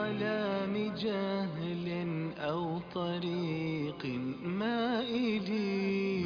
آلام جهل أو طريق مائلين.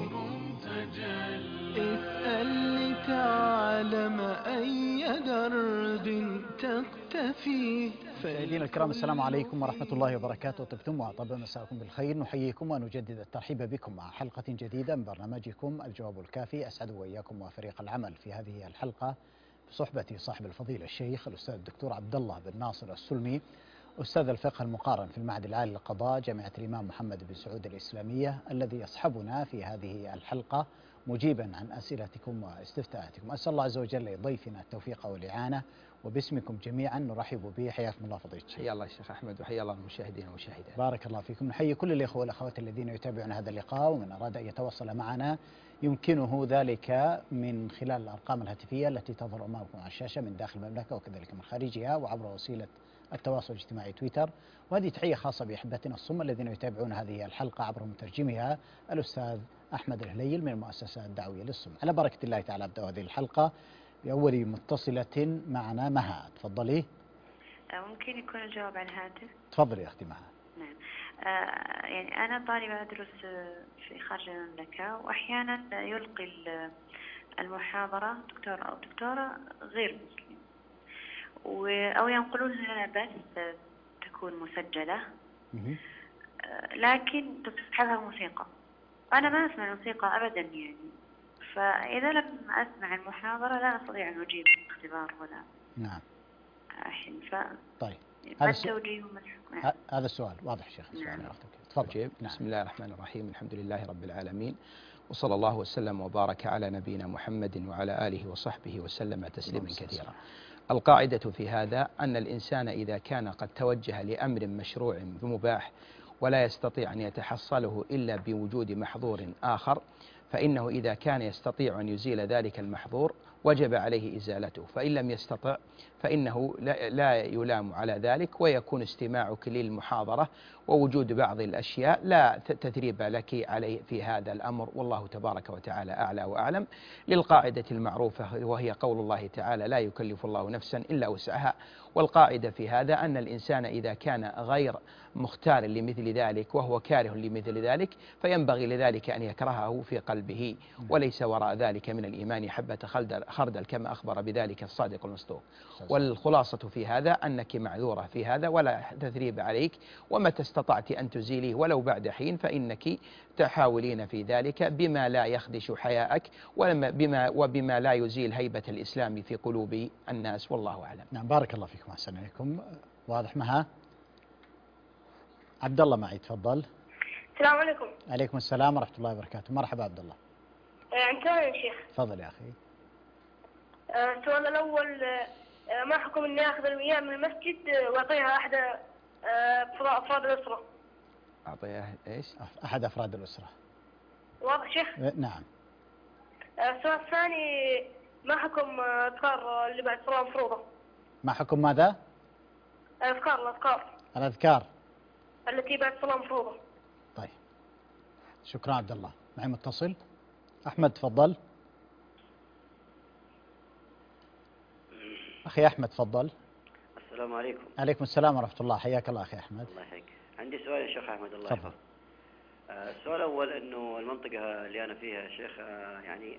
اسأل لتعلم أي درب تقتفي. مشاهدينا الكرام، السلام عليكم ورحمة الله وبركاته. طبتم وطاب مساءكم بالخير. نحييكم ونجدد الترحيب بكم مع حلقة جديدة من برنامجكم الجواب الكافي. أسعد وإياكم وفريق العمل في هذه الحلقة بصحبة صاحب الفضيلة الشيخ الأستاذ الدكتور عبد الله بن ناصر السلمي، أستاذ الفقه المقارن في المعهد العالي للقضاء جامعة الإمام محمد بن سعود الإسلامية، الذي يصحبنا في هذه الحلقة مجيبا عن أسئلتكم واستفتاءاتكم. أسأل الله عز وجل لضيفنا التوفيق والإعانة، وباسمكم جميعا نرحب به. حياكم الله فضيلة الشيخ. حيا الله الشيخ أحمد وحيا الله المشاهدين والمشاهدات. بارك الله فيكم. نحيي كل الإخوة والأخوات الذين يتابعون هذا اللقاء، ومن أراد أن يتواصل معنا يمكنه ذلك من خلال الأرقام الهاتفية التي تظهر أمامكم على الشاشة من داخل المملكة وكذلك من خارجها، وعبر وسيلة التواصل الاجتماعي تويتر. وهذه تحية خاصة بأحبتنا الصم الذين يتابعون هذه الحلقة عبر مترجمها الأستاذ أحمد الهليل من المؤسسة الدعوية للصم. على بركة الله تعالى أبدأ هذه الحلقة بأول متصلة معنا. مها، تفضلي. ممكن يكون الجواب على الهاتف؟ تفضلي يا أختي مها. نعم. يعني أنا طالبة أدرس في خارج المملكة، وأحيانا يلقي المحاضرة دكتور أو دكتورة غير مسلم، أو ينقلون لنا بس تكون مسجلة، لكن تصحبها موسيقى. أنا ما أسمع الموسيقى أبدا يعني، فإذا لم أسمع المحاضرة لا أستطيع أن أجيب الاختبار ولا نعم أحل. طيب، ما التوجيه وما الحكم؟ هذا السؤال واضح شيخ. السؤال يا أختي. تفضل. نعم. بسم الله الرحمن الرحيم، الحمد لله رب العالمين، وصلى الله وسلم وبارك على نبينا محمد وعلى آله وصحبه وسلم تسليما كثيرا. القاعدة في هذا أن الإنسان إذا كان قد توجه لأمر مشروع بمباح ولا يستطيع أن يتحصله إلا بوجود محظور آخر، فإنه إذا كان يستطيع أن يزيل ذلك المحظور وجب عليه إزالته، فإن لم يستطع فإنه لا يلام على ذلك، ويكون استماعك للمحاضرة ووجود بعض الأشياء لا تثريب لك عليه في هذا الأمر، والله تبارك وتعالى أعلى وأعلم. للقاعدة المعروفة وهي قول الله تعالى: لا يكلف الله نفسا إلا وسعها. والقاعدة في هذا أن الإنسان إذا كان غير مختار لمثل ذلك وهو كاره لمثل ذلك فينبغي لذلك أن يكرهه في قلبه، وليس وراء ذلك من الإيمان حبة خردل كما أخبر بذلك الصادق المصدوق. والخلاصة في هذا أنك معذورة في هذا ولا تثريب عليك، ومتى استطعت أن تزيليه ولو بعد حين فإنك تحاولين في ذلك بما لا يخدش حياءك وبما لا يزيل هيبة الإسلام في قلوب الناس، والله أعلم. نعم، بارك الله فيكم وأحسن إليكم. واضح. مها. عبد الله معي، تفضل. السلام عليكم. عليكم السلام ورحمة الله وبركاته. مرحبا عبد الله. أنت يا شيخ. تفضل يا أخي. السؤال الأول: ما حكم إني آخذ المياه من المسجد وأعطيها أحد أفراد الأسرة؟ أعطيها إيش؟ أحد أفراد الأسرة. واضح شيخ؟ نعم. السؤال الثاني: ما حكم أذكار اللي بعد صلاة مفروضة؟ ما حكم ماذا؟ الأذكار التي بعد صلاة مفروضة. طيب، شكرا عبد الله. معي متصل. أحمد، تفضل. أخي أحمد، تفضل. السلام عليكم. عليكم السلام ورحمة الله. حياك الله أخي أحمد. الله يحييك. عندي سؤال يا شيخ أحمد، الله يحفظك. السؤال الأول: أنه المنطقة اللي أنا فيها يا شيخ يعني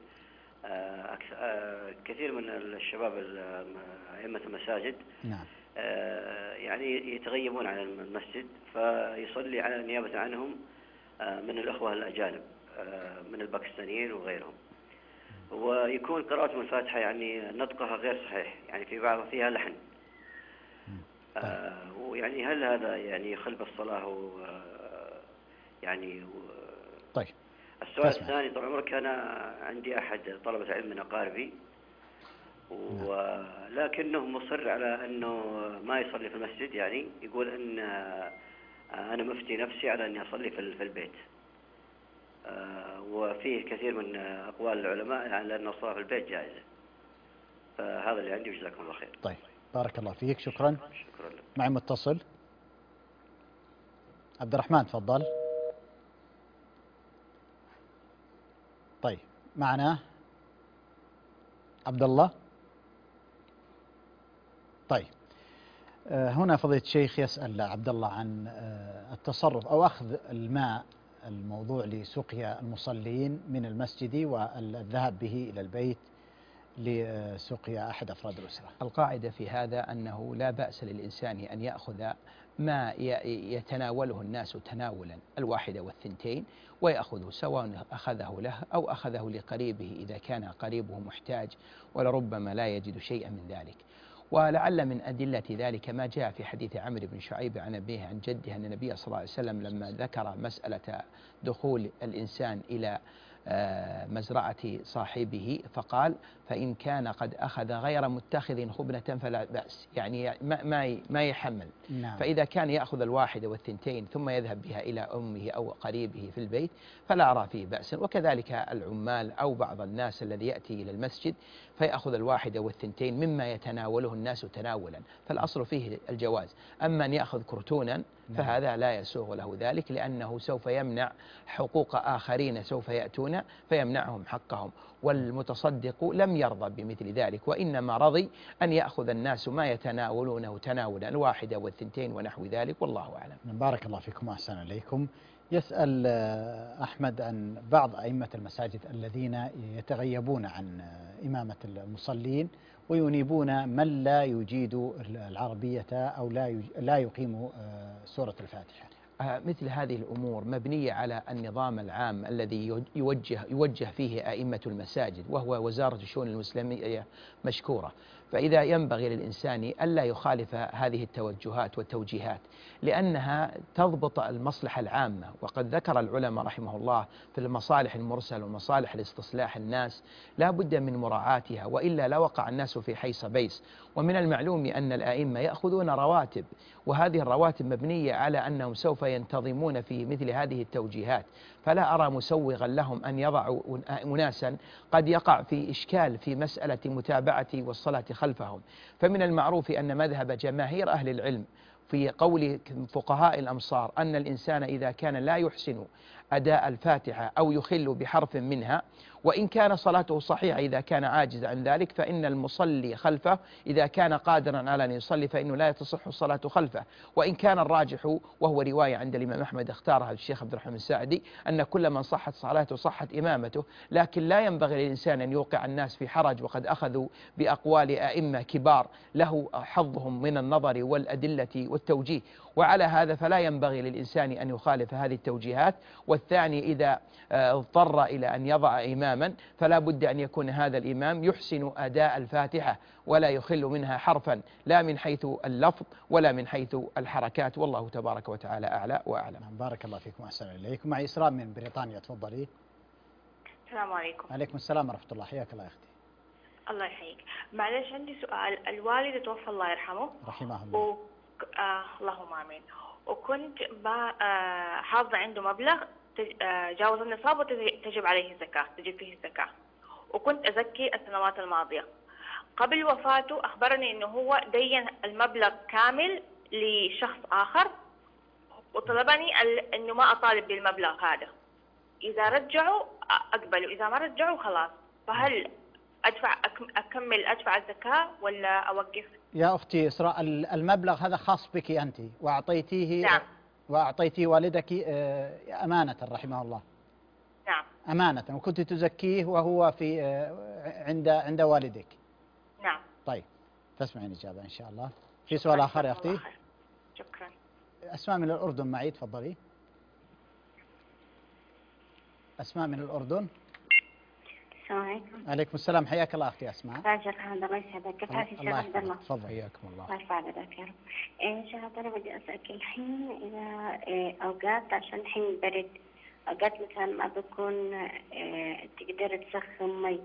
كثير من الشباب أئمة المساجد نعم يعني يتغيبون عن المسجد، فيصلي على نيابة عنهم من الأخوة الأجانب من الباكستانيين وغيرهم، ويكون قراءة الفاتحة يعني نطقها غير صحيح، يعني في بعضها فيها لحن. ويعني هل هذا يعني يخل بالصلاة يعني طيب. السؤال الثاني: طال عمرك أنا عندي أحد طلبة علم من أقاربي، ولكنه مصر على أنه ما يصلي في المسجد، يعني يقول أن أنا مفتي نفسي على أني أصلي في البيت، وفيه كثير من أقوال العلماء على أن الصلاة في البيت جائزة. فهذا اللي عندي، وجزاكم الله خير. طيب، بارك الله فيك. شكرا. شكرا لك. معي متصل. عبد الرحمن، تفضل. طيب، معنا عبد الله. طيب، هنا فضيلة الشيخ يسأل عبد الله عن التصرف أو أخذ الماء الموضوع لسقيا المصلين من المسجد والذهاب به إلى البيت لسقيا أحد أفراد الأسرة. القاعدة في هذا أنه لا بأس للإنسان أن يأخذ ما يتناوله الناس تناولا الواحدة والثنتين ويأخذه، سواء أخذه له أو أخذه لقريبه إذا كان قريبه محتاج ولربما لا يجد شيئا من ذلك. ولعل من أدلة ذلك ما جاء في حديث عمرو بن شعيب عن أبيه عن جده أن النبي صلى الله عليه وسلم لما ذكر مسألة دخول الإنسان إلى مزرعة صاحبه فقال: فإن كان قد أخذ غير متخذ خبنة فلا بأس، يعني ما يحمل. نعم. فإذا كان يأخذ الواحدة والثنتين ثم يذهب بها إلى أمه أو قريبه في البيت فلا أرى فيه بأس. وكذلك العمال أو بعض الناس الذي يأتي إلى المسجد فيأخذ الواحدة والثنتين مما يتناوله الناس تناولا، فالأصل فيه الجواز. أما أن يأخذ كرتونا فهذا لا يسوغ له ذلك، لأنه سوف يمنع حقوق آخرين سوف يأتون فيمنعهم حقهم، والمتصدق لم يرضى بمثل ذلك، وإنما رضي أن يأخذ الناس ما يتناولونه تناولا الواحدة والثنتين ونحو ذلك، والله أعلم. بارك الله فيكم وأحسن إليكم. يسأل أحمد عن بعض أئمة المساجد الذين يتغيبون عن إمامة المصلين وينيبون من لا يجيد العربية أو لا يقيم سورة الفاتحة. مثل هذه الأمور مبنية على النظام العام الذي يوجه فيه أئمة المساجد، وهو وزارة الشؤون الإسلامية مشكورة. فإذا ينبغي للإنسان ألا يخالف هذه التوجهات والتوجيهات، لأنها تضبط المصلحة العامة. وقد ذكر العلماء رحمه الله في المصالح المرسل ومصالح الاستصلاح الناس لا بد من مراعاتها، وإلا لوقع الناس في حيص بيص. ومن المعلوم أن الأئمة يأخذون رواتب، وهذه الرواتب مبنية على أنهم سوف ينتظمون في مثل هذه التوجيهات، فلا أرى مسوغا لهم أن يضعوا أناسا قد يقع في إشكال في مسألة متابعة والصلاة خلفهم. فمن المعروف أن مذهب جماهير أهل العلم في قول فقهاء الأمصار أن الإنسان إذا كان لا يحسن أداء الفاتحة أو يخل بحرف منها، وإن كان صلاته صحيحة إذا كان عاجز عن ذلك، فإن المصلي خلفه إذا كان قادرا على أن يصلي فإنه لا تصح الصلاة خلفه. وإن كان الراجح، وهو رواية عند الإمام أحمد اختارها الشيخ عبد الرحمن الساعدي، أن كل من صحت صلاته صحت إمامته، لكن لا ينبغي للإنسان أن يوقع الناس في حرج، وقد أخذوا بأقوال أئمة كبار له حظهم من النظر والأدلة والتوجيه. وعلى هذا فلا ينبغي للإنسان أن يخالف هذه التوجيهات. والثاني إذا اضطر إلى أن يضع إماما فلا بد أن يكون هذا الإمام يحسن أداء الفاتحة ولا يخل منها حرفا، لا من حيث اللفظ ولا من حيث الحركات، والله تبارك وتعالى أعلى وأعلم. بارك الله فيكم وأحسن إليكم. معي إسراء من بريطانيا، تفضلي. السلام عليكم. عليكم السلام ورحمة الله، حياك الله يا أختي. الله يحييك. معلش عندي سؤال. الوالد توفى الله يرحمه رحمه الله. اللهم آمين. وكنت حافظة عنده مبلغ جاوز النصاب وتجب عليه الزكاة، تجب فيه الزكاة، وكنت أزكي السنوات الماضية. قبل وفاته أخبرني إنه هو دين المبلغ كامل لشخص آخر، وطلبني إنه ما أطالب بالمبلغ هذا، إذا رجعوا أقبله، إذا ما رجعوا خلاص. فهل أدفع الزكاة ولا أوقف؟ يا أختي إسراء، المبلغ هذا خاص بك أنت وأعطيتيه. نعم. وأعطيتيه والدك أمانة رحمه الله. نعم. أمانة، وكنت تزكيه وهو في عند والدك. نعم. طيب، تسمعين الإجابة إن شاء الله. في سؤال آخر يا أختي؟ شكرا. أسماء من الأردن معي، تفضلي. أسماء من الأردن. السلام عليكم. عليكم السلام، حياك الله أختي أسماء. راجل هذا الله يسعدك. كيف حالك يا شيخ عبد الله؟ تفضل. حياكم الله. الله يرفع لك يا رب. شيخ عبد الله، بدي أسألك الحين إذا أوقات عشان الحين برد، أوقات مثلا ما بكون تقدر تسخن مي،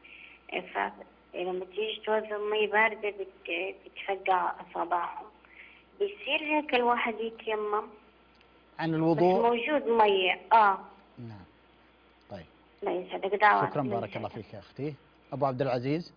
فلما تيجي توزن مي باردة بتفقع أصابعهم، بيصير هيك الواحد يتيمم عن الوضوء؟ بس موجود مي. نعم. طيب، لا يسعدك. دعوة. شكرا، بارك الله فيك يا أختي. أبو عبد العزيز.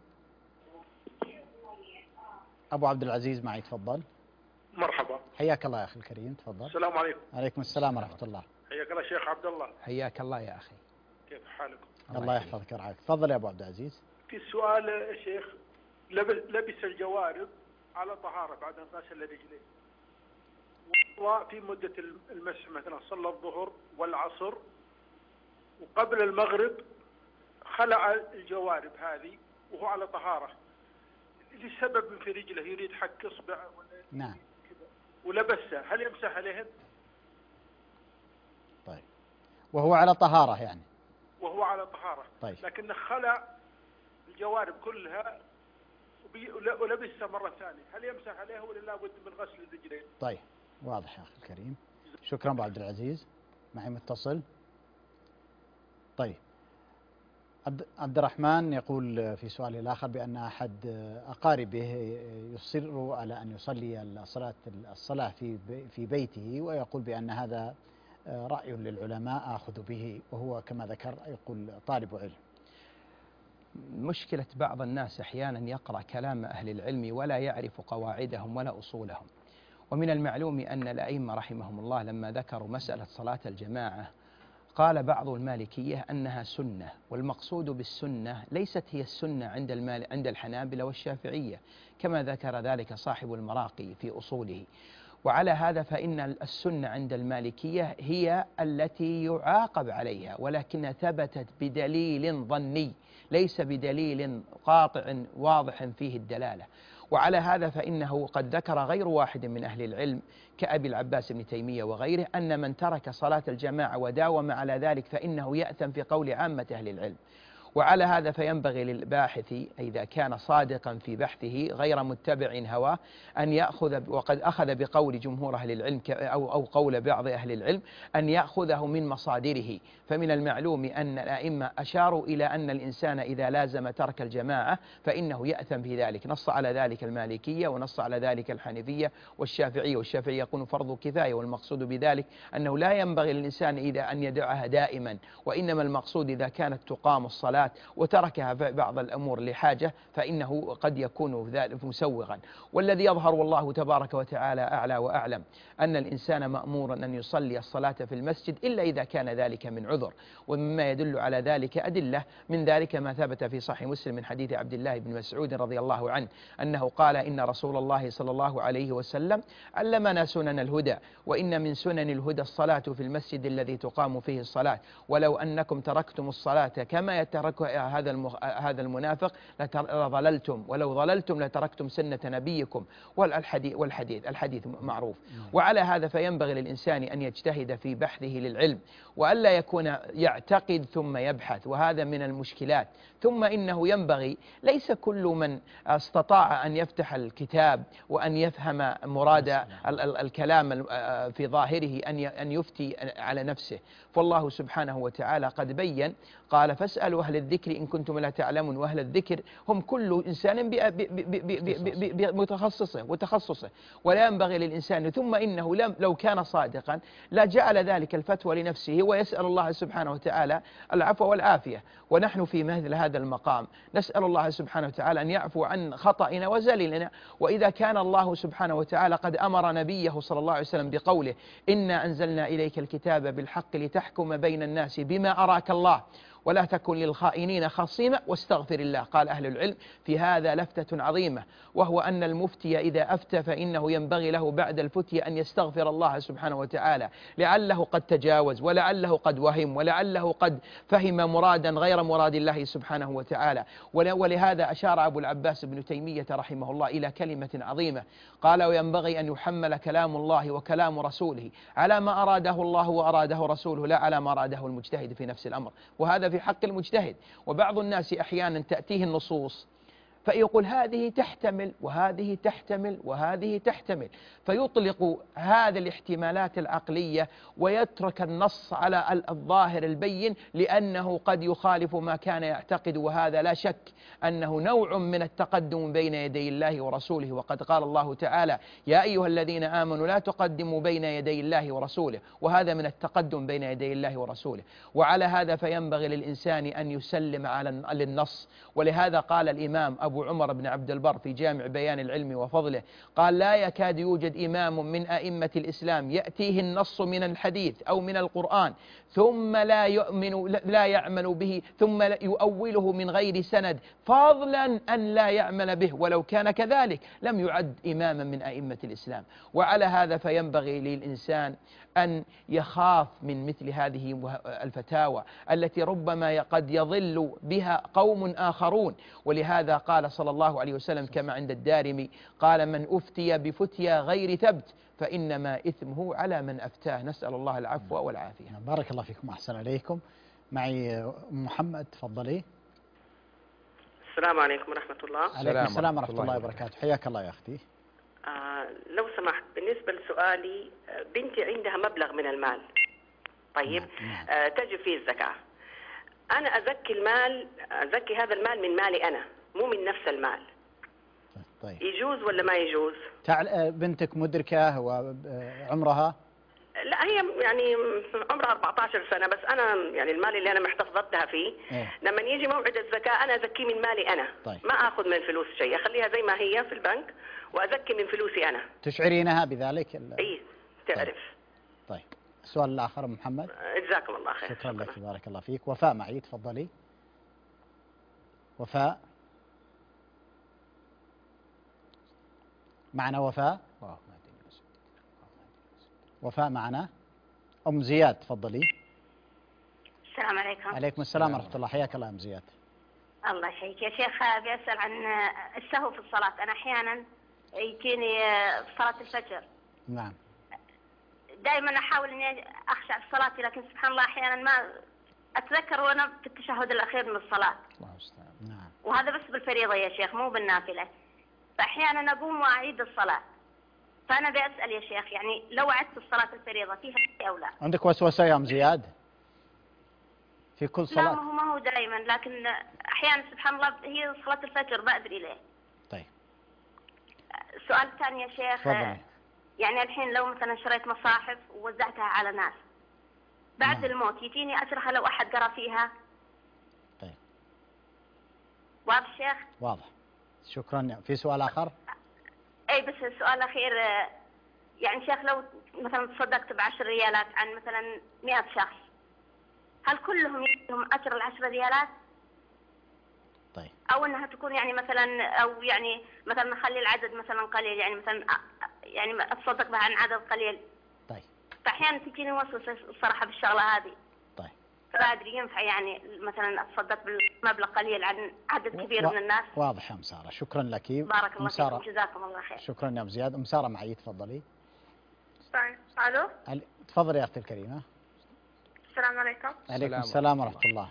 أبو عبد العزيز معي، تفضل. مرحبا. حياك الله يا أخي الكريم، تفضل. السلام عليكم. عليكم السلام ورحمة الله. حياك الله شيخ عبد الله. حياك الله يا أخي. كيف حالكم؟ الله يحفظك ويرعاك. تفضل يا أبو عبد العزيز. في سؤال يا شيخ. لبس الجوارب على طهارة بعد أن غسل رجليه، وفي مدة المسح مثلا صلى الظهر والعصر، وقبل المغرب خلع الجوارب هذه وهو على طهارة لسبب في رجله، يريد حك إصبع نعم ولبسها، هل يمسح عليهن؟ طيب، وهو على طهارة يعني؟ وهو على طهارة. طيب. لكنه خلع الجوارب كلها ولبسها مرة ثانية، هل يمسح عليها ولا لابد من غسل الرجلين؟ طيب، واضح يا أخي الكريم. شكرا أبو عبد العزيز. معي متصل. طيب، عبد الرحمن يقول في سؤاله الآخر بأن أحد أقاربه يصر على أن يصلي الصلاة في بيته، ويقول بأن هذا رأي للعلماء آخذ به، وهو كما ذكر يقول طالب علم. مشكلة بعض الناس أحيانا يقرأ كلام أهل العلم ولا يعرف قواعدهم ولا أصولهم. ومن المعلوم أن الأئمة رحمهم الله لما ذكروا مسألة صلاة الجماعة قال بعض المالكية أنها سنة، والمقصود بالسنة ليست هي السنة عند الحنابلة والشافعية كما ذكر ذلك صاحب المراقي في أصوله. وعلى هذا فإن السنة عند المالكية هي التي يعاقب عليها، ولكن ثبتت بدليل ظني ليس بدليل قاطع واضح فيه الدلالة. وعلى هذا فإنه قد ذكر غير واحد من أهل العلم كأبي العباس بن تيمية وغيره أن من ترك صلاة الجماعة وداوم على ذلك فإنه يأثم في قول عامة أهل العلم. وعلى هذا فينبغي للباحث إذا كان صادقا في بحثه غير متبع هواه أن يأخذ، وقد أخذ بقول جمهور أهل العلم أو قول بعض أهل العلم، أن يأخذه من مصادره. فمن المعلوم أن الأئمة أشاروا إلى أن الإنسان إذا لازم ترك الجماعة فإنه يأثم بذلك، نص على ذلك المالكية ونص على ذلك الحنفية والشافعية. والشافعية يقول فرض كفاية، والمقصود بذلك أنه لا ينبغي للإنسان إذا أن يدعها دائما، وإنما المقصود إذا كانت تقام الصلاة وتركها في بعض الأمور لحاجة فإنه قد يكون ذلك مسوغا. والذي يظهر والله تبارك وتعالى أعلى وأعلم أن الإنسان مأمور أن يصلي الصلاة في المسجد إلا إذا كان ذلك من عذر. ومما يدل على ذلك أدلة، من ذلك ما ثبت في صحيح مسلم من حديث عبد الله بن مسعود رضي الله عنه أنه قال إن رسول الله صلى الله عليه وسلم علمنا سنن الهدى، وإن من سنن الهدى الصلاة في المسجد الذي تقام فيه الصلاة، ولو أنكم تركتم الصلاة كما يتركها هذا المنافق لضللتم، ولو ضللتم لتركتم سنة نبيكم. والحديث معروف. وعلى هذا فينبغي للإنسان أن يجتهد في بحثه للعلم، وألا يكون يعتقد ثم يبحث، وهذا من المشكلات. ثم إنه ينبغي، ليس كل من استطاع أن يفتح الكتاب وأن يفهم مراد الكلام في ظاهره أن يفتي على نفسه. فالله سبحانه وتعالى قد بين قال فاسألوا أهل الذكر إن كنتم لا تعلمون، وأهل الذكر هم كل إنسان بمتخصصه وتخصصه، ولا ينبغي للإنسان. ثم إنه لو كان صادقا لا جعل ذلك الفتوى لنفسه ويسأل الله سبحانه وتعالى العفو والعافية. ونحن في مثل هذا المقام نسأل الله سبحانه وتعالى أن يعفو عن خطأنا وزللنا. وإذا كان الله سبحانه وتعالى قد أمر نبيه صلى الله عليه وسلم بقوله إنا أنزلنا إليك الكتاب بالحق لتحكم بين الناس بما أراك الله ولا تكن للخائنين خصيما واستغفر الله. قال أهل العلم في هذا لفتة عظيمة، وهو أن المفتي إذا أفتى فإنه ينبغي له بعد الفتي أن يستغفر الله سبحانه وتعالى، لعله قد تجاوز، ولعله قد وهم، ولعله قد فهم مرادا غير مراد الله سبحانه وتعالى. ولهذا أشار أبو العباس بن تيمية رحمه الله إلى كلمة عظيمة قال وينبغي أن يحمل كلام الله وكلام رسوله على ما أراده الله وأراده رسوله، لا على ما أراده المجتهد في نفس الأمر. وهذا في حق المجتهد. وبعض الناس أحيانا تأتيه النصوص فيقول هذه تحتمل وهذه تحتمل وهذه تحتمل، فيطلق هذه الاحتمالات العقلية ويترك النص على الظاهر البين لأنه قد يخالف ما كان يعتقد. وهذا لا شك أنه نوع من التقدم بين يدي الله ورسوله. وقد قال الله تعالى يا أيها الذين آمنوا لا تقدموا بين يدي الله ورسوله، وهذا من التقدم بين يدي الله ورسوله. وعلى هذا فينبغي للإنسان أن يسلم على للنص. ولهذا قال الإمام أبو أبو عمر بن عبد البر في جامع بيان العلم وفضله، قال: لا يكاد يوجد إمام من أئمة الإسلام يأتيه النص من الحديث أو من القرآن ثم لا يعمل به، ثم يؤوله من غير سند، فضلا أن لا يعمل به، ولو كان كذلك لم يعد إماما من أئمة الإسلام. وعلى هذا فينبغي للإنسان أن يخاف من مثل هذه الفتاوى التي ربما قد يضل بها قوم آخرون. ولهذا قال صلى الله عليه وسلم كما عند الدارمي، قال: من أفتي بفتيا غير ثبت فإنما إثمه على من أفتاه. نسأل الله العفو والعافية. بارك الله فيكم، أحسن عليكم. معي محمد، تفضلي. السلام عليكم ورحمة الله. عليكم السلام ورحمة الله وبركاته. حياك الله يا أختي. لو سمحت، بالنسبة لسؤالي، بنتي عندها مبلغ من المال، طيب، تجب فيه الزكاة. أنا أزكي هذا المال من مالي أنا، مو من نفس المال. طيب، يجوز ولا ما يجوز؟ بنتك مدركة وعمرها؟ لا، هي يعني عمرها 14 سنة، بس أنا يعني المال اللي أنا محتفظتها فيه لما يجي موعد الزكاة أنا أزكيه من مالي أنا. طيب. ما أخذ من الفلوس شيء، أخليها زي ما هي في البنك وأزكي من فلوسي أنا. تشعرينها بذلك؟ إيه، تعرف. طيب. السؤال الآخر محمد. جزاكم الله خير. شكرا لك، بارك الله فيك. وفاء معي، تفضلي. وفاء معنا؟ وفاء معنا. أم زياد، تفضلي. السلام عليكم. عليكم السلام ورحمة الله. حياك الله أم زياد. الله يحييك يا شيخ. أبي أسأل عن السهو في الصلاة. أنا أحيانا يجيني في صلاة الفجر. نعم. دائما أحاول إني أخشع في صلاتي، لكن سبحان الله أحيانا ما أتذكر وأنا في التشهد الأخير من الصلاة. الله المستعان. نعم. وهذا بس بالفريضة يا شيخ، مو بالنافلة. فأحيانا أقوم وأعيد الصلاة. فأنا بأسأل يا شيخ، يعني لو عدت الصلاة الفريضة فيها أو لا؟ عندك وسوسة يا أم زياد في كل صلاة؟ لا، ما هو دائما، لكن أحيانا سبحان الله هي صلاة الفجر ما أدري ليه. طيب. السؤال الثاني يا شيخ، فضلي. يعني الحين لو مثلا شريت مصاحف ووزعتها على ناس بعد الموت، يجيني أجرها لو أحد قرأ فيها؟ طيب. واضح شيخ؟ واضح، شكرا. في سؤال آخر؟ اي، بس السؤال الاخير، يعني شيخ لو مثلا تصدقت ب10 ريالات عن مثلا 100 شخص، هل كلهم يجيهم اجر ال10 ريالات؟ طيب. او انها تكون يعني مثلا، او يعني مثلا نخلي العدد مثلا قليل، يعني مثلا يعني اتصدق بها عن عدد قليل. طيب. فاحيانا تجيني وسوسه الصراحه بالشغله هذه. طيب. فلا ادري ينفع يعني مثلا اتصدق بمبلغ قليل عن عدد كبير من الناس؟ واضح يا ام ساره، شكرا لك. بارك الله فيكم، جزاكم الله خير. شكرا يا ام زياد. ام ساره معي، تفضلي. الو. تفضلي يا اختي الكريمه. السلام عليكم. عليكم السلام ورحمه الله.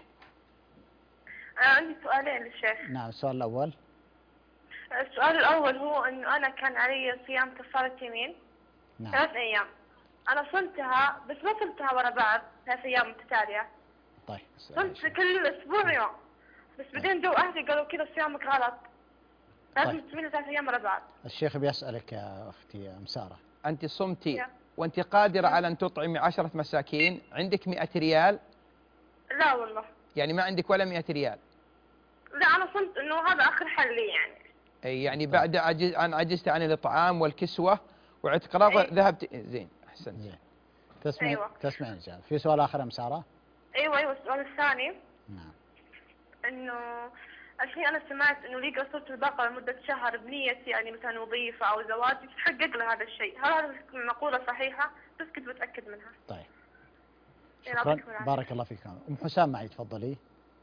عندي سؤالين للشيخ. نعم. السؤال الاول. السؤال الاول هو انه انا كان علي صيام كفاره يمين. نعم. 3 ايام. انا صمتها، بس ما صمتها ورا بعض 3 ايام متتاليه. طيب. صمت كل اسبوع يوم، بس بعدين جو اهلي قالوا كذا صيامك غلط، لازم تصومين 3 ايام ورا بعض. الشيخ بيسألك يا اختي ام ساره، انت صمتي وانت قادره على ان تطعمي 10 مساكين، عندك 100 ريال؟ لا والله. يعني ما عندك ولا 100 ريال؟ لا، انا صمت انه هذا اخر حل لي يعني. اي يعني بعد ان عجزت عن الاطعام والكسوه وعتق رقبه ذهبت. زين، احسنت. زين. تسمعين رجال. في سؤال اخر ام ساره؟ ايوه. السؤال الثاني. نعم. انه الحين انا سمعت انه اللي يقرا سوره البقره لمده شهر بنيه يعني مثلا وظيفه او زواج يتحقق له هذا الشيء، هل هذه المقوله صحيحه؟ بس كنت بتاكد منها. طيب. شكرا، بارك الله فيك. ام حسام معي، تفضلي.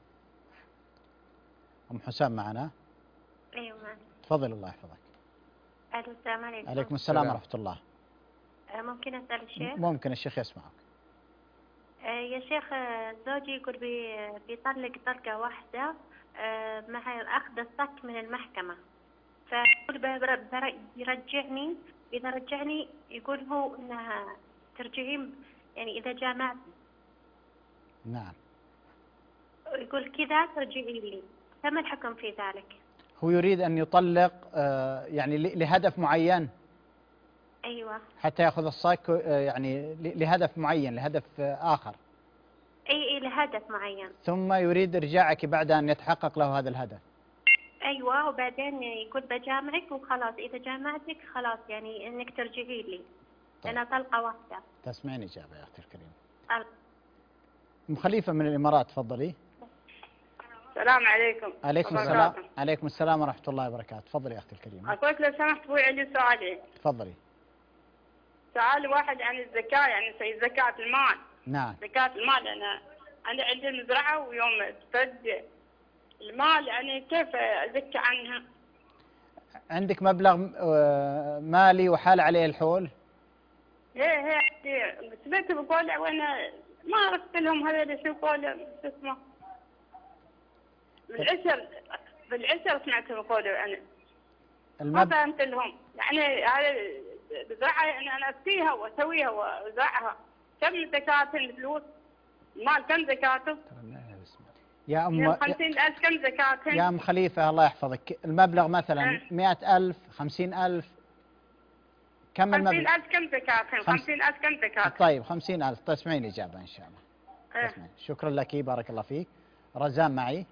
ام حسام معنا؟ ايوه معنا. تفضل، الله يحفظك. السلام عليكم. عليكم السلام ورحمه الله. ممكن اسال الشيخ؟ ممكن، الشيخ يسمعك. يا شيخ، زوجي يقول بيطلق طلقه واحده مع اخذ الصك من المحكمه، فيقول يرجعني، اذا رجعني يقول هو انها ترجعين يعني اذا جامعت. نعم. يقول كذا ترجعي لي، فما الحكم في ذلك؟ هو يريد ان يطلق يعني لهدف معين. ايوه. حتى ياخذ الصك يعني لهدف معين، لهدف اخر. اي لهدف معين. ثم يريد ارجاعك بعد ان يتحقق له هذا الهدف. أيوة، وبعدين يقول بجامعك وخلاص، إذا جامعتك خلاص يعني إنك ترجعي لي. طيب. أنا طلقة واحدة. تسمعين إجابة يا أختي الكريمة. أه. خليفة من الإمارات، تفضلي. السلام عليكم. عليكم السلام. عليكم السلام ورحمة الله وبركاته. تفضلي يا أختي الكريمة. أقول لو سمحت أبوي عندي سؤالين. تفضلي. سؤال واحد عن الزكاة، يعني زكاة المال. نعم. زكاة المال، أنا عندي مزرعة ويوم تفد المال يعني كيف أزكي عنها؟ عندك مبلغ مالي وحال عليه الحول؟ هي عندي، سمعت بقول وأنا ما عرفت لهم هذول شو يقولوا شو اسمه. بالعشر سمعت بقولوا أنا. ما فهمت لهم، يعني هذه بزرعة يعني أنا أسقيها وأسويها وأزرعها، كم زكاة الفلوس؟ المال كم زكاته؟ يا أم 50,000 كم زكاة؟ يا أم خليفة الله يحفظك، المبلغ مثلا 100,000 50,000 كم المبلغ؟ 50,000 كم زكاة؟ 50,000 كم زكاة؟ طيب 50,000. تسمعين الإجابة إن شاء الله. تسمعين. شكرا لك، بارك الله فيك. رزان معي.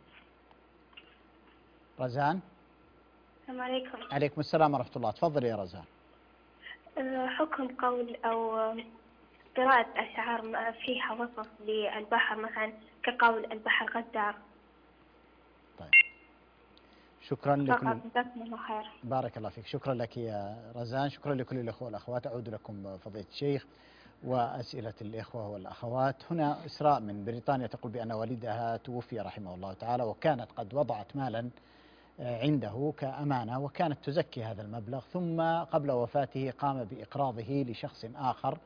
رزان. السلام عليكم. عليكم السلام ورحمة الله. تفضلي يا رزان. حكم قول أو قراءة أشعار فيها وصف للبحر مثلا كقول البحر غدار. طيب شكرا لكل. جزاكم الله خير. بارك الله فيك. شكرا لك يا رزان. شكرا لكل الأخوة والأخوات. أعود لكم فضيلة الشيخ وأسئلة الإخوة والأخوات. هنا إسراء من بريطانيا تقول بأن والدها توفي رحمه الله تعالى، وكانت قد وضعت مالا عنده كأمانة، وكانت تزكي هذا المبلغ، ثم قبل وفاته قام بإقراضه لشخص آخر،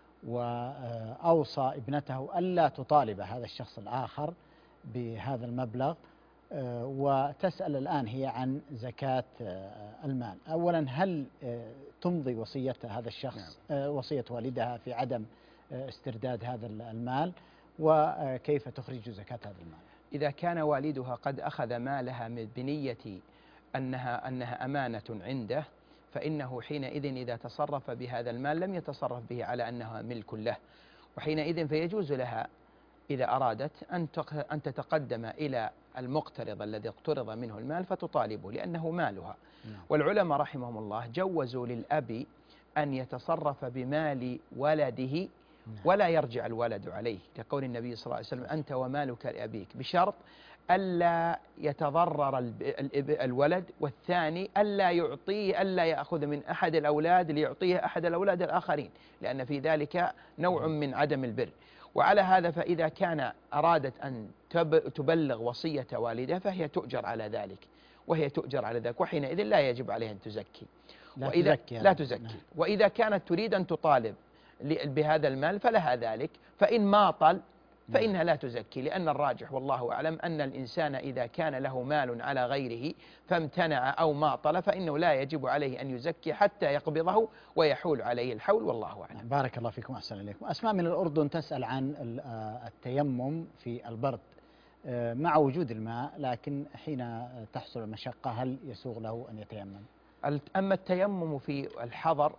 وأوصى ابنته ألا تطالب هذا الشخص الآخر بهذا المبلغ، وتسأل الآن هي عن زكاة المال. أولا، هل تمضي وصية هذا الشخص وصية والدها في عدم استرداد هذا المال، وكيف تخرج زكاة هذا المال؟ إذا كان والدها قد أخذ مالها بنية أنها أمانة عنده، فإنه حينئذ إذا تصرف بهذا المال لم يتصرف به على أنها ملك له، وحينئذ فيجوز لها إذا أرادت أن تتقدم إلى المقترض الذي اقترض منه المال فتطالبه لأنه مالها. والعلماء رحمهم الله جوزوا للأب أن يتصرف بمال ولده ولا يرجع الولد عليه، كقول النبي صلى الله عليه وسلم: أنت ومالك لأبيك، بشرط ألا يتضرر الولد، والثاني ألا يأخذ من أحد الأولاد ليعطيه أحد الأولاد الآخرين، لأن في ذلك نوع من عدم البر. وعلى هذا فإذا كان أرادت أن تبلغ وصية والدها فهي تؤجر على ذلك، وحينئذ لا يجب عليها أن تزكي. لا تزكي. وإذا كانت تريد أن تطالب بهذا المال فلها ذلك، فإن ماطل فإنها لا تزكي، لأن الراجح والله أعلم أن الإنسان إذا كان له مال على غيره فامتنع أو ماطل فإنه لا يجب عليه أن يزكي حتى يقبضه ويحول عليه الحول، والله أعلم. بارك الله فيكم، أحسن إليكم. أسماء من الأردن تسأل عن التيمم في البرد مع وجود الماء، لكن حين تحصل المشقة هل يسوغ له أن يتيمم؟ أما التيمم في الحضر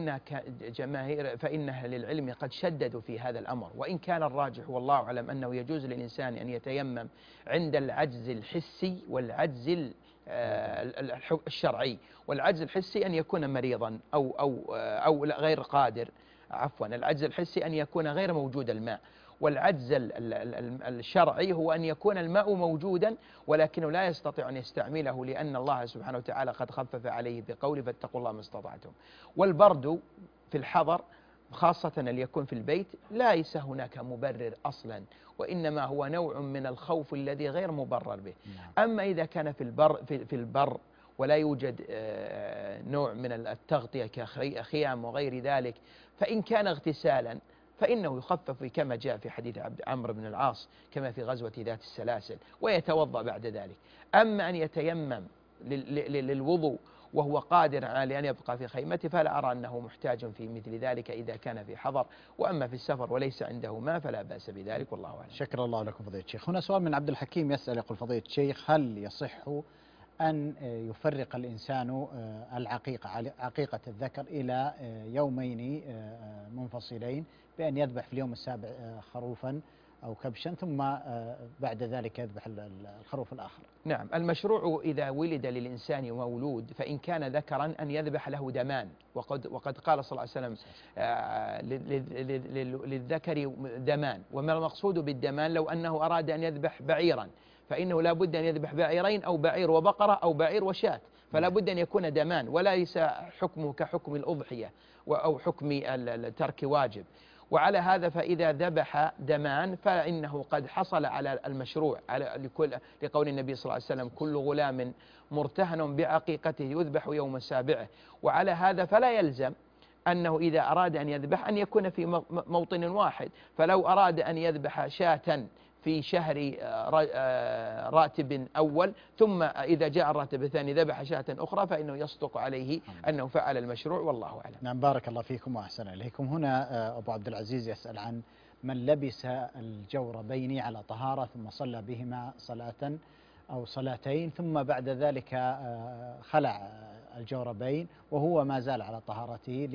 فإن أهل العلم قد شددوا في هذا الأمر، وإن كان الراجح والله أعلم أنه يجوز للإنسان أن يتيمم عند العجز الحسي والعجز الشرعي. والعجز الحسي أن يكون مريضا أو غير قادر، العجز الحسي أن يكون غير موجود الماء، والعجز الشرعي هو أن يكون الماء موجودا ولكنه لا يستطيع أن يستعمله، لأن الله سبحانه وتعالى قد خفف عليه بقوله: فاتقوا الله ما استطعتم. والبرد في الحضر خاصة اللي يكون في البيت ليس هناك مبرر أصلا، وإنما هو نوع من الخوف الذي غير مبرر به. أما إذا كان في البر ولا يوجد نوع من التغطية كخيام وغير ذلك، فإن كان اغتسالا فإنه يخفف كما جاء في حديث عمرو بن العاص كما في غزوة ذات السلاسل، ويتوضأ بعد ذلك. أما أن يتيمم للوضوء وهو قادر على أن يبقى في خيمته فلا أرى أنه محتاج في مثل ذلك إذا كان في حضر، وأما في السفر وليس عنده ماء فلا بأس بذلك، والله أعلم. شكر الله لكم فضيلة الشيخ. هنا سؤال من عبد الحكيم يسأل يقول: فضيلة الشيخ، هل يصح أن يفرق الإنسان عقيقة الذكر إلى يومين منفصلين، بأن يذبح في اليوم السابع خروفا أو كبشا ثم بعد ذلك يذبح الخروف الآخر. نعم، المشروع إذا ولد للإنسان مولود فإن كان ذكرا أن يذبح له دمان، وقد قال صلى الله عليه وسلم للذكر دمان، وما المقصود بالدمان لو أنه أراد أن يذبح بعيرا فإنه لا بد أن يذبح بعيرين أو بعير وبقرة أو بعير وشاة، فلا بد أن يكون دمان، وليس حكمه كحكم الأضحية أو حكم الترك واجب. وعلى هذا فإذا ذبح دمان فإنه قد حصل على المشروع لقول النبي صلى الله عليه وسلم كل غلام مرتهن بعقيقته يذبح يوم سابعه. وعلى هذا فلا يلزم أنه إذا أراد أن يذبح أن يكون في موطن واحد، فلو أراد أن يذبح شاة في شهر راتب أول ثم إذا جاء الراتب الثاني ذبح شاة أخرى فإنه يصدق عليه أنه فعل المشروع، والله أعلم. نعم، بارك الله فيكم وأحسن إليكم. هنا أبو عبد العزيز يسأل عن من لبس الجوربين على طهارة ثم صلى بهما صلاة أو صلاتين ثم بعد ذلك خلع الجوربين وهو ما زال على طهارته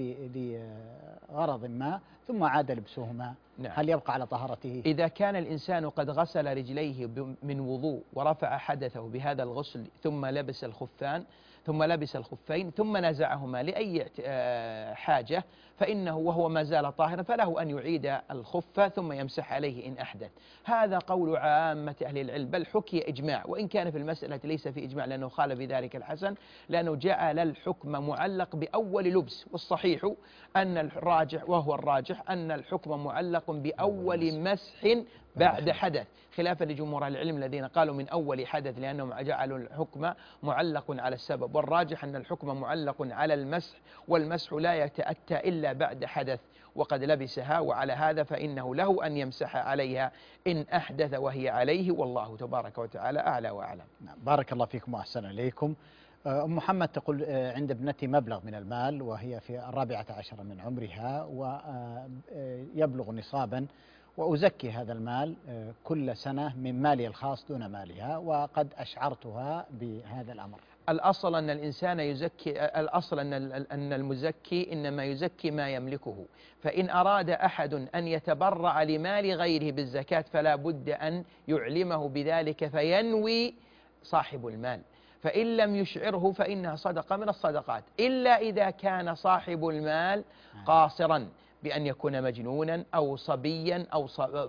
لغرض ما ثم عاد لبسهما، نعم. هل يبقى على طهارته؟ إذا كان الإنسان قد غسل رجليه من وضوء ورفع حدثه بهذا الغسل ثم لبس الخفين ثم نزعهما لأي حاجة فإنه وهو ما زال طاهرا فله أن يعيد الخف ثم يمسح عليه إن أحدث. هذا قول عامة أهل العلم، بل حكي إجماع، وإن كان في المسألة ليس في إجماع لأنه خالف بذلك الحسن، لأنه جعل الحكم معلق بأول لبس، والصحيح أن الراجح وهو الراجح أن الحكم معلق بأول مسح بعد حدث، خلافا لجمهور العلم الذين قالوا من أول حدث لأنهم جعلوا الحكم معلق على السبب، والراجح أن الحكم معلق على المسح، والمسح لا يتأتى إلا بعد حدث وقد لبسها، وعلى هذا فإنه له أن يمسح عليها إن أحدث وهي عليه، والله تبارك وتعالى أعلى وأعلم. بارك الله فيكم وأحسن إليكم. أم محمد تقول عند ابنتي مبلغ من المال وهي في 14 من عمرها ويبلغ نصابا، وأزكي هذا المال كل سنة من مالي الخاص دون مالها، وقد أشعرتها بهذا الأمر. الأصل أن الإنسان يزكي، الأصل أن المزكي إنما يزكي ما يملكه، فإن أراد أحد أن يتبرع لمال غيره بالزكاة فلا بد أن يعلمه بذلك فينوي صاحب المال، فإن لم يشعره فإنها صدقة من الصدقات، إلا إذا كان صاحب المال قاصرا بأن يكون مجنونا أو صبيا أو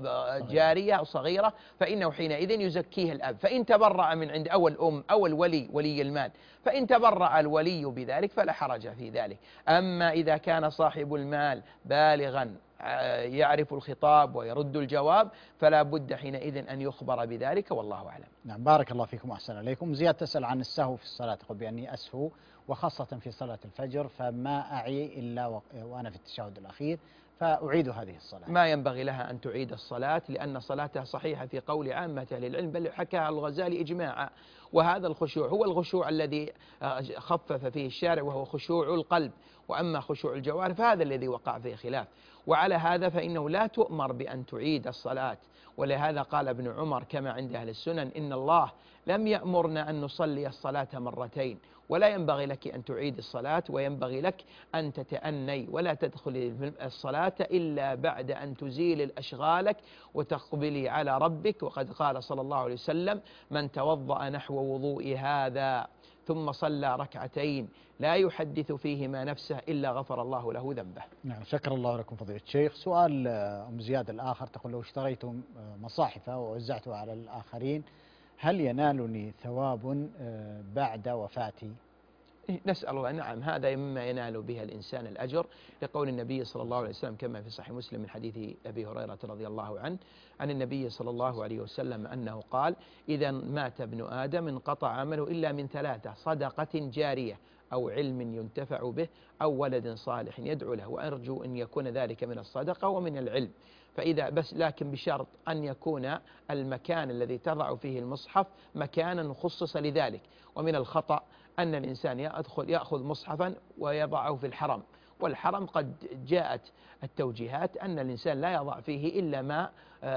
جارية أو صغيرة، فإنه حينئذ يزكيه الأب، فإن تبرع من عند أو الأم أو ولي المال، فإن تبرع الولي بذلك فلا حرج في ذلك. أما إذا كان صاحب المال بالغا يعرف الخطاب ويرد الجواب فلا بد حينئذ أن يخبر بذلك، والله أعلم. نعم، بارك الله فيكم وأحسن إليكم. زياد تسأل عن السهو في الصلاة، تقول بأني أسهو وخاصة في صلاة الفجر فما أعي إلا وأنا في التشهد الأخير فأعيد هذه الصلاة. ما ينبغي لها أن تعيد الصلاة لأن صلاتها صحيحة في قول عامة أهل العلم، بل حكاها الغزالي إجماعا، وهذا الخشوع هو الخشوع الذي خفف فيه الشارع وهو خشوع القلب، وأما خشوع الجوارح فهذا الذي وقع فيه خلاف، وعلى هذا فإنه لا تؤمر بأن تعيد الصلاة، ولهذا قال ابن عمر كما عند أهل السنن إن الله لم يأمرنا أن نصلي الصلاة مرتين، ولا ينبغي لك أن تعيد الصلاة، وينبغي لك أن تتأني ولا تدخلي الصلاة إلا بعد أن تزيل الأشغالك وتقبلي على ربك، وقد قال صلى الله عليه وسلم من توضأ نحو وضوء هذا ثم صلى ركعتين لا يحدث فيهما نفسه إلا غفر الله له ذنبه. نعم، شكر الله لكم فضيلة الشيخ. سؤال أم زياد الآخر تقول لو اشتريت مصاحف ووزعتها على الآخرين هل ينالني ثواب بعد وفاتي؟ نسأل الله. نعم، هذا مما ينال به الإنسان الأجر، لقول النبي صلى الله عليه وسلم كما في صحيح مسلم من حديث أبي هريرة رضي الله عنه عن النبي صلى الله عليه وسلم أنه قال إذا مات ابن آدم انقطع عمله إلا من 3: صدقة جارية أو علم ينتفع به أو ولد صالح يدعو له، وأرجو أن يكون ذلك من الصدقة ومن العلم، فإذا بس لكن بشرط أن يكون المكان الذي تضع فيه المصحف مكانا خصص لذلك. ومن الخطأ أن الإنسان يأخذ مصحفا ويضعه في الحرم والحرم قد جاءت التوجيهات أن الإنسان لا يضع فيه إلا ما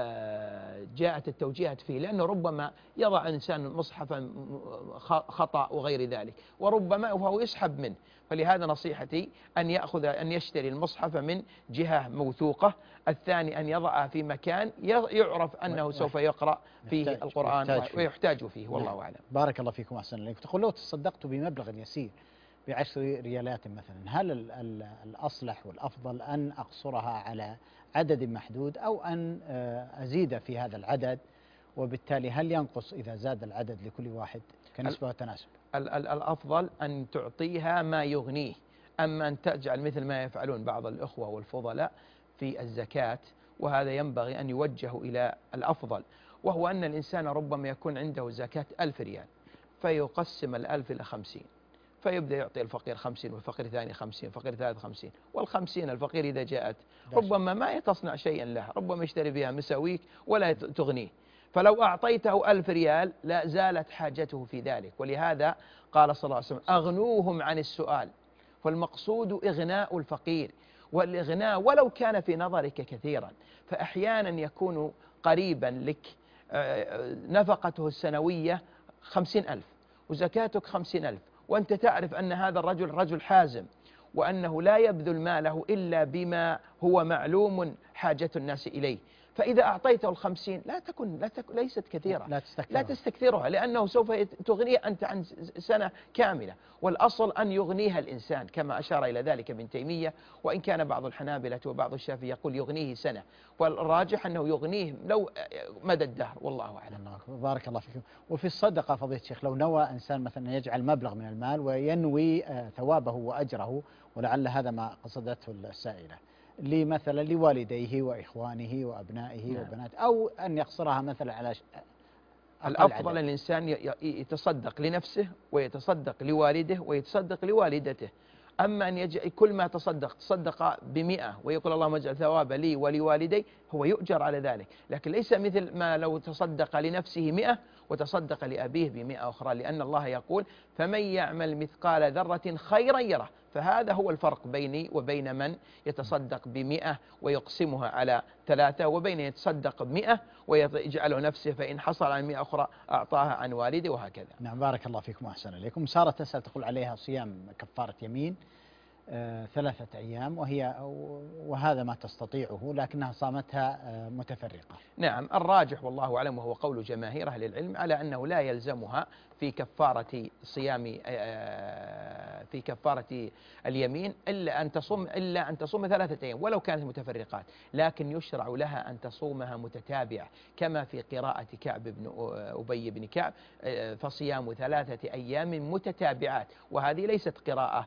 جاءت التوجيهات فيه، لأنه ربما يضع الإنسان مصحفا خطأ وغير ذلك، وربما وهو يسحب منه. فلهذا نصيحتي أن يشتري المصحف من جهة موثوقة. الثاني أن يضعها في مكان يعرف أنه سوف يقرأ فيه القرآن ويحتاج فيه، والله أعلم. بارك الله فيكم وأحسن إليكم. تقول لو تصدقت بمبلغ يسير ب10 ريالات مثلا، هل الأصلح والأفضل أن أقصرها على عدد محدود أو أن أزيد في هذا العدد، وبالتالي هل ينقص إذا زاد العدد لكل واحد كنسبة وتناسب؟ الأفضل أن تعطيها ما يغنيه، أما أن تجعل مثل ما يفعلون بعض الأخوة والفضلاء في الزكاة، وهذا ينبغي أن يوجه إلى الأفضل، وهو أن الإنسان ربما يكون عنده زكاة 1000 ريال فيقسم 1000 إلى 50، فيبدأ يعطي الفقير 50 والفقير ثاني 50 والفقير ثالث 50، وال50 الفقير إذا جاءت ربما ما يتصنع شيئا له، ربما يشتري بها مساويك ولا تغنيه. فلو أعطيته 1000 ريال لا زالت حاجته في ذلك. ولهذا قال صلى الله عليه وسلم: أغنوهم عن السؤال. فالمقصود إغناء الفقير، والإغناء ولو كان في نظرك كثيرا، فأحيانا يكون قريبا لك نفقته السنوية 50,000 وزكاتك 50,000، وأنت تعرف أن هذا الرجل رجل حازم، وأنه لا يبذل ماله إلا بما هو معلوم حاجة الناس إليه. فإذا أعطيته 50 ليست كثيرة، لا تستكثرها، لأنه سوف تغنيه أنت عن سنة كاملة. والأصل أن يغنيها الإنسان كما أشار إلى ذلك ابن تيمية، وإن كان بعض الحنابلة وبعض الشافعية يقول يغنيه سنة، والراجح أنه يغنيه لو مدى الدهر، والله أعلم. بارك الله فيكم. وفي الصدقة فضيلة الشيخ، لو نوى إنسان مثلا يجعل مبلغ من المال وينوي ثوابه وأجره، ولعل هذا ما قصدته السائلة، مثلا لوالديه وإخوانه وأبنائه وبناته، أو أن يقصرها مثلا على الأفضل الإنسان يتصدق لنفسه ويتصدق لوالده ويتصدق لوالدته. أما أن كل ما تصدق ب100 ويقول اللهم اجعل ثواب لي ولوالدي، هو يؤجر على ذلك، لكن ليس مثل ما لو تصدق لنفسه 100 وتصدق لأبيه ب100 أخرى، لأن الله يقول: فمن يعمل مثقال ذرة خيرا يره. فهذا هو الفرق بيني وبين من يتصدق ب100 ويقسمها على 3، وبين يتصدق ب100 ويجعله نفسه، فإن حصل عن 100 أخرى أعطاها عن والده، وهكذا. نعم، بارك الله فيكم وأحسن إليكم. سارة تسأل تقول عليها صيام كفارة يمين 3 أيام، وهذا ما تستطيعه، لكنها صامتها متفرقة. نعم، الراجح والله أعلم وهو قول جماهير أهل العلم على أنه لا يلزمها في كفارة صيام في كفارة اليمين إلا أن تصوم 3 أيام ولو كانت متفرقات، لكن يشرع لها أن تصومها متتابعة، كما في قراءة كعب بن أبي بن كعب: فصيام 3 أيام متتابعات. وهذه ليست قراءة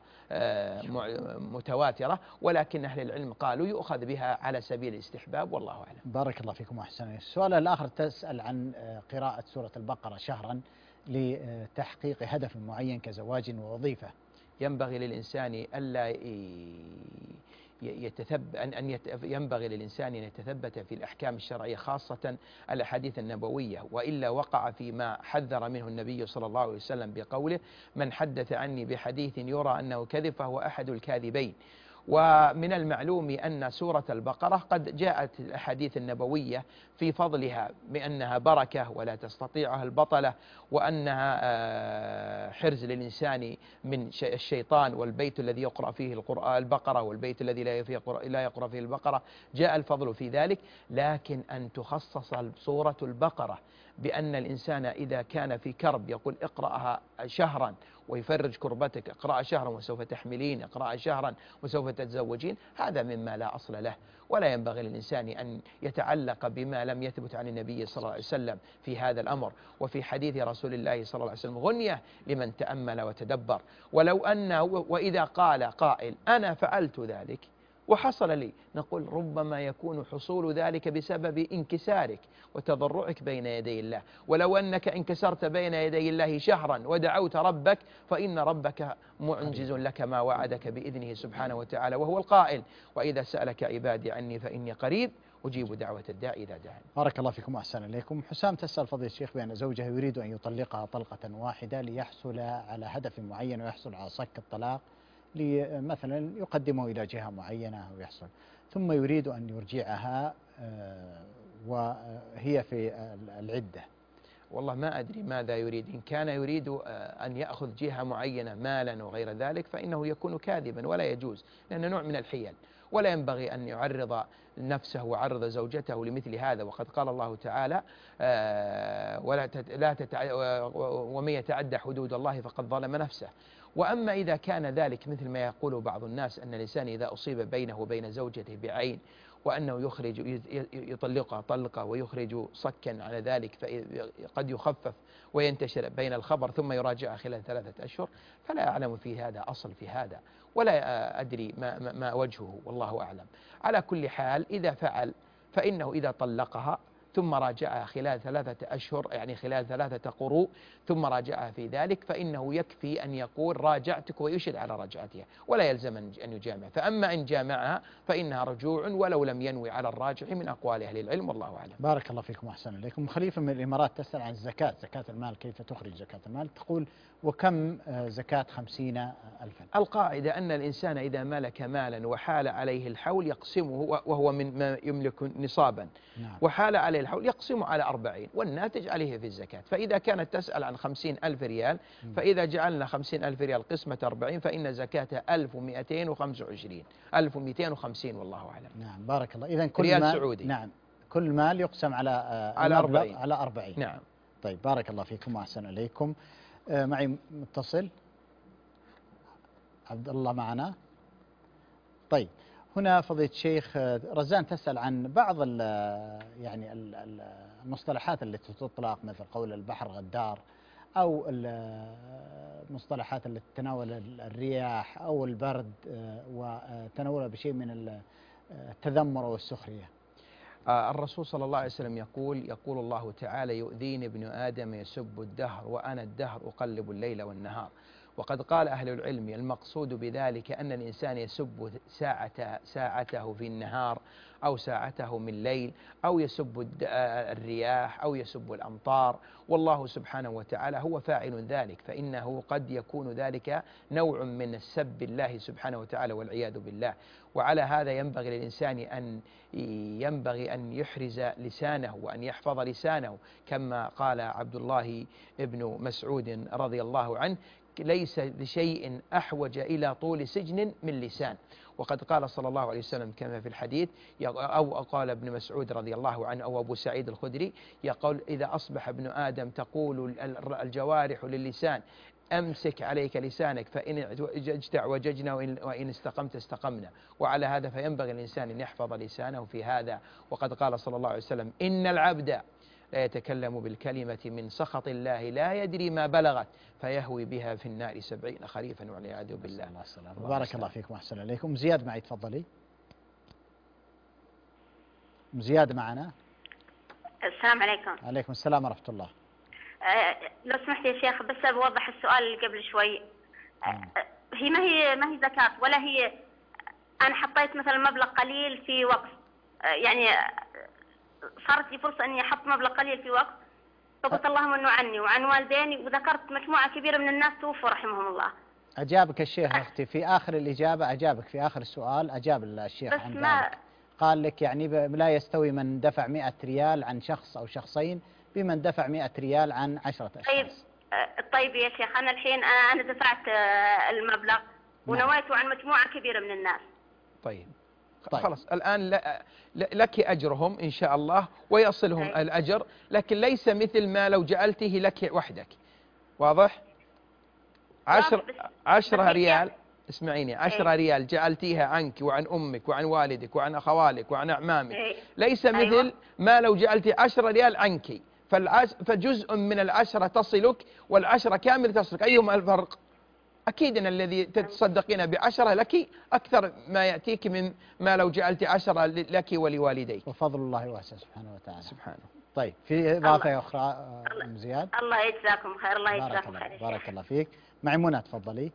متواترة، ولكن أهل العلم قالوا يؤخذ بها على سبيل الاستحباب، والله أعلم. بارك الله فيكم وأحسن. السؤال الآخر تسأل عن قراءة سورة البقرة شهرا لتحقيق هدف معين كزواج ووظيفة. ينبغي للإنسان ألا ينبغي للإنسان أن يتثبت في الأحكام الشرعية، خاصة الأحاديث النبوية، وإلا وقع فيما حذر منه النبي صلى الله عليه وسلم بقوله: من حدث عني بحديث يرى أنه كذب فهو أحد الكاذبين. ومن المعلوم أن سورة البقرة قد جاءت الأحاديث النبوية في فضلها بأنها بركة ولا تستطيعها البطلة، وأنها حرز للإنسان من الشيطان، والبيت الذي يقرأ فيه البقرة والبيت الذي لا يقرأ فيه البقرة، جاء الفضل في ذلك. لكن أن تخصص سورة البقرة بأن الإنسان إذا كان في كرب يقول اقرأها شهرا ويفرج كربتك، اقرأ شهرا وسوف تحملين، اقرأ شهرا وسوف تتزوجين، هذا مما لا أصل له. ولا ينبغي للإنسان أن يتعلق بما لم يثبت عن النبي صلى الله عليه وسلم في هذا الأمر. وفي حديث رسول الله صلى الله عليه وسلم: غنية لمن تأمل وتدبر. ولو أنه وإذا قال قائل أنا فعلت ذلك وحصل لي، نقول ربما يكون حصول ذلك بسبب انكسارك وتضرعك بين يدي الله. ولو أنك انكسرت بين يدي الله شهرا ودعوت ربك، فإن ربك منجز لك ما وعدك بإذنه سبحانه وتعالى، وهو القائل: وإذا سألك عبادي عني فإني قريب أجيب دعوة الداء إذا دعاني. بارك الله فيكم وأحسن إليكم. حسام تسأل فضيلة الشيخ بأن زوجها يريد أن يطلقها طلقة واحدة ليحصل على هدف معين ويحصل على صك الطلاق مثلا يقدمه إلى جهة معينة أو يحصل، ثم يريد أن يرجعها وهي في العدة. والله ما أدري ماذا يريد. إن كان يريد أن يأخذ جهة معينة مالا وغير ذلك فإنه يكون كاذبا ولا يجوز، لأنه نوع من الحيل، ولا ينبغي أن يعرض نفسه وعرض زوجته لمثل هذا. وقد قال الله تعالى ومن يتعدى حدود الله فقد ظلم نفسه. وأما إذا كان ذلك مثل ما يقول بعض الناس أن الإنسان إذا أصيب بينه وبين زوجته بعين وأنه يطلقها طلقة ويخرج صكا على ذلك، فقد يخفف وينتشر بين الخبر ثم يراجعها خلال 3 أشهر، فلا أعلم في هذا أصل في هذا، ولا أدري ما وجهه، والله أعلم. على كل حال إذا فعل فإنه إذا طلقها ثم راجعها خلال 3 أشهر، يعني خلال 3 قروء، ثم راجعها في ذلك، فإنه يكفي أن يقول راجعتك ويشهد على رجعتها، ولا يلزم أن يجامع. فأما إن جامعها فإنها رجوع ولو لم ينوي على الراجع من أقوال أهل العلم، والله أعلم. بارك الله فيكم وأحسن إليكم. خليفة من الإمارات تسأل عن الزكاة، زكاة المال، كيف تخرج زكاة المال؟ تقول وكم زكاة 50,000؟ القاعدة أن الإنسان إذا ملك مالا وحال عليه الحول يقسمه، وهو من ما يملك نصابا، وحال عليه الحول يقسمه على 40 والناتج عليه في الزكاة. فإذا كانت تسأل عن 50,000 ريال، فإذا جعلنا 50,000 ريال قسمة 40 فإن زكاة 1225 1250 والله أعلم. نعم بارك الله. إذن كل ريال مال سعودي. نعم كل مال يقسم على 40. على 40. نعم. طيب بارك الله فيكم وأحسن إليكم. معي متصل عبد الله معنا. طيب هنا فضيلة الشيخ رزان تسأل عن بعض يعني المصطلحات التي تطلق، مثل قول البحر غدار، أو المصطلحات التي تتناول الرياح أو البرد وتناولها بشيء من التذمر والسخرية. الرسول صلى الله عليه وسلم يقول الله تعالى: يؤذيني ابن آدم يسب الدهر وأنا الدهر أقلب الليل والنهار. وقد قال أهل العلم المقصود بذلك أن الإنسان يسب ساعته في النهار أو ساعته من الليل، أو يسب الرياح أو يسب الأمطار، والله سبحانه وتعالى هو فاعل ذلك، فإنه قد يكون ذلك نوع من السب الله سبحانه وتعالى والعياذ بالله. وعلى هذا ينبغي للإنسان أن يحرز لسانه وأن يحفظ لسانه، كما قال عبد الله بن مسعود رضي الله عنه: ليس لشيء أحوج إلى طول سجن من لسان. وقد قال صلى الله عليه وسلم كما في الحديث، أو قال ابن مسعود رضي الله عنه أو أبو سعيد الخدري يقول: إذا أصبح ابن آدم تقول الجوارح للسان: أمسك عليك لسانك فإن اجتع وججنا وإن استقمت استقمنا. وعلى هذا فينبغي الإنسان أن يحفظ لسانه في هذا. وقد قال صلى الله عليه وسلم: إن العبد لا يتكلم بالكلمة من سخط الله لا يدري ما بلغت فيهوي بها في النار 70 خريفا والعياذ بالله. بارك الله فيكم وأحسن إليكم. زياد معي، تفضلي. زياد معنا. السلام عليكم. عليكم السلام ورحمة الله. لو سمحت يا شيخ بس بوضح السؤال اللي قبل شوي. هي ما هي زكاة ولا هي، أنا حطيت مثلا مبلغ قليل في وقف، يعني صارت لي فرصة أني أحط مبلغ قليل في وقف، فقلت اللهم انه عني وعن والديني، وذكرت مجموعة كبيرة من الناس توفوا رحمهم الله. أجابك الشيخ أختي في آخر الإجابة، أجابك في آخر السؤال، أجاب الشيخ عن ذلك، قال لك يعني لا يستوي من دفع 100 ريال عن شخص أو شخصين بمن دفع 100 ريال عن 10 أشخاص. طيب يا شيخ، أنا الحين أنا دفعت المبلغ ونويته عن مجموعة كبيرة من الناس. طيب. خلاص الآن لك أجرهم إن شاء الله ويصلهم الأجر، لكن ليس مثل ما لو جعلته لك وحدك. واضح؟ 10 ريال، اسمعيني، 10 ريال جعلتيها عنك وعن أمك وعن والدك وعن أخوالك وعن أعمامك، ليس مثل ما لو جعلتي 10 ريال عنك، فجزء من 10 تصلك وال10 كامل تصلك. أيهما الفرق؟ أكيد أن الذي تتصدقين ب10 لك أكثر ما يأتيك من ما لو جعلت 10 لك ولوالديك. وفضل الله واسع سبحانه وتعالى. سبحانه. طيب، في إضافة أخرى أم زياد؟ الله يجزاكم خير. الله يجزاكم خير. بارك الله فيك. معي منى، تفضلي.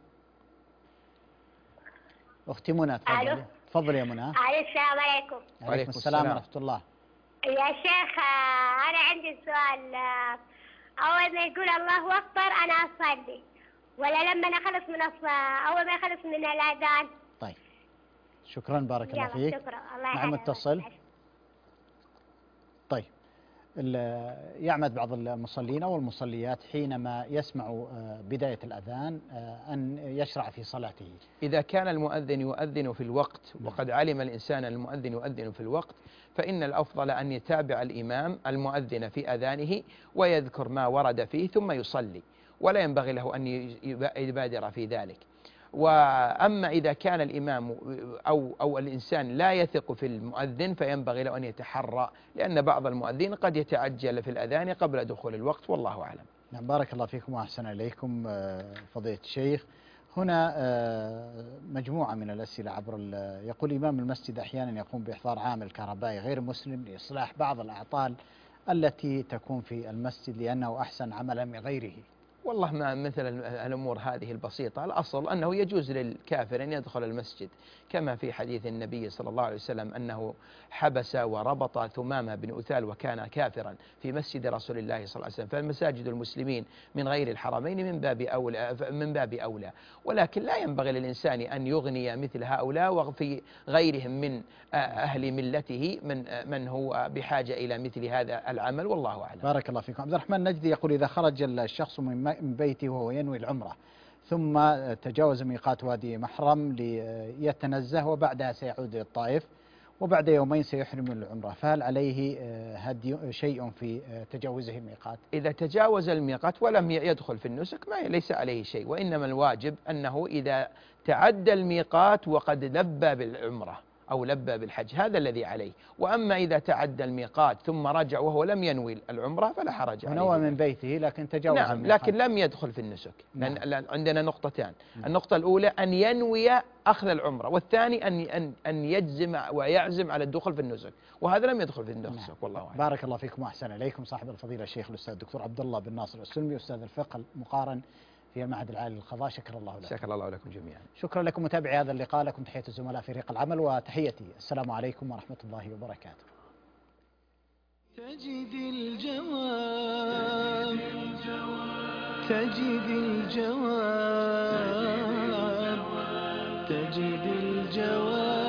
أختي منى تفضلي. تفضلي يا منى. السلام عليكم. وعليكم السلام ورحمة الله. يا شيخ أنا عندي سؤال. أول ما يقول الله أكبر أنا أصلي، ولا لما نخلص من أول ما يخلص من الأذان؟ طيب شكرا، بارك الله يلا فيك. شكرا، الله مع يحفظك. متصل. طيب يعمد بعض المصلين أو المصليات حينما يسمع بداية الأذان أن يشرع في صلاته. إذا كان المؤذن يؤذن في الوقت وقد علم الإنسان أن المؤذن يؤذن في الوقت، فإن الأفضل أن يتابع الإمام المؤذن في أذانه ويذكر ما ورد فيه ثم يصلي، ولا ينبغي له أن يبادر في ذلك. وأما إذا كان الإمام أو الإنسان لا يثق في المؤذن فينبغي له أن يتحرى، لأن بعض المؤذنين قد يتعجل في الأذان قبل دخول الوقت، والله أعلم. نعم، بارك الله فيكم وأحسن إليكم فضيلة الشيخ. هنا مجموعة من الأسئلة عبر يقول إمام المسجد أحيانا يقوم بإحضار عامل كهربائي غير مسلم لإصلاح بعض الأعطال التي تكون في المسجد لأنه أحسن عملا من غيره. والله ما مثل الأمور هذه البسيطة، الأصل أنه يجوز للكافر أن يدخل المسجد، كما في حديث النبي صلى الله عليه وسلم أنه حبس وربط ثمامة بن أثال وكان كافرا في مسجد رسول الله صلى الله عليه وسلم. فالمساجد المسلمين من غير الحرمين من باب أولى، ولكن لا ينبغي للإنسان أن يغني مثل هؤلاء وفي غيرهم من أهل ملته من هو بحاجة إلى مثل هذا العمل، والله أعلم. بارك الله فيكم. عبد الرحمن النجدي يقول إذا خرج الشخص من بيته وهو ينوي العمرة ثم تجاوز ميقات وادي محرم ليتنزه وبعدها سيعود إلى الطائف وبعد يومين سيحرم من العمرة، فهل عليه شيء في تجاوزه الميقات؟ إذا تجاوز الميقات ولم يدخل في النسك ليس عليه شيء، وإنما الواجب أنه إذا تعدى الميقات وقد لبى بالعمرة أو لبى بالحج هذا الذي عليه. وأما إذا تعدى الميقات ثم رجع وهو لم ينوي العمرة فلا حرج عليه. ونوى من بيته لكن تجاوز نعم الميقات. لكن لم يدخل في النسك. لأن عندنا نقطتان، النقطة الأولى أن ينوي أخذ العمرة، والثاني أن يجزم ويعزم على الدخول في النسك، وهذا لم يدخل في النسك. والله أعلم. بارك الله فيكم وأحسن إليكم. صاحب الفضيلة الشيخ الأستاذ الدكتور عبد الله بن ناصر السلمي، أستاذ الفقه المقارن في المعهد العالي للقضاء، شكر الله لكم. شكر الله لكم جميعا. شكرا لكم متابعي هذا اللقاء، لكم تحية الزملاء في فريق العمل وتحيتي السلام عليكم ورحمة الله وبركاته. تجد الجواب تجد الجواب تجد الجواب